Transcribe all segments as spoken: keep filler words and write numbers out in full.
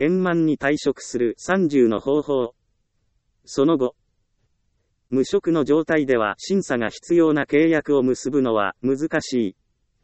円満に退職するさんじゅうの方法。その後、無職の状態では審査が必要な契約を結ぶのは難しい。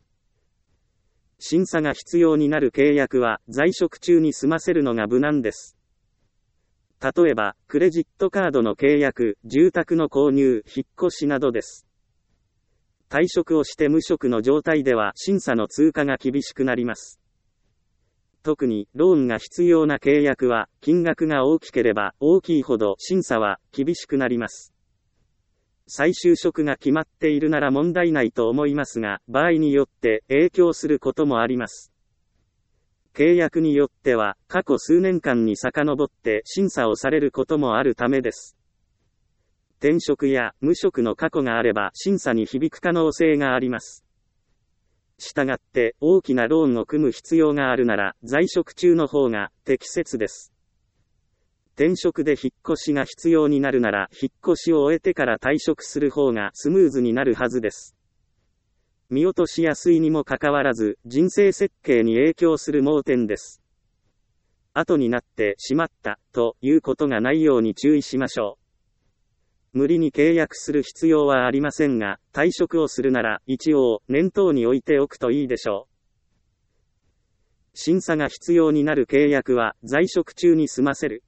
審査が必要になる契約は在職中に済ませるのが無難です。例えば、クレジットカードの契約、住宅の購入、引っ越しなどです。退職をして無職の状態では審査の通過が厳しくなります。特に、ローンが必要な契約は、金額が大きければ大きいほど審査は厳しくなります。再就職が決まっているなら問題ないと思いますが、場合によって影響することもあります。契約によっては、過去数年間に遡って審査をされることもあるためです。転職や無職の過去があれば審査に響く可能性があります。したがって、大きなローンを組む必要があるなら、在職中の方が適切です。転職で引っ越しが必要になるなら、引っ越しを終えてから退職する方がスムーズになるはずです。見落としやすいにもかかわらず、人生設計に影響する盲点です。後になってしまった、ということがないように注意しましょう。無理に契約する必要はありませんが、退職をするなら、一応、念頭に置いておくといいでしょう。審査が必要になる契約は、在職中に済ませる。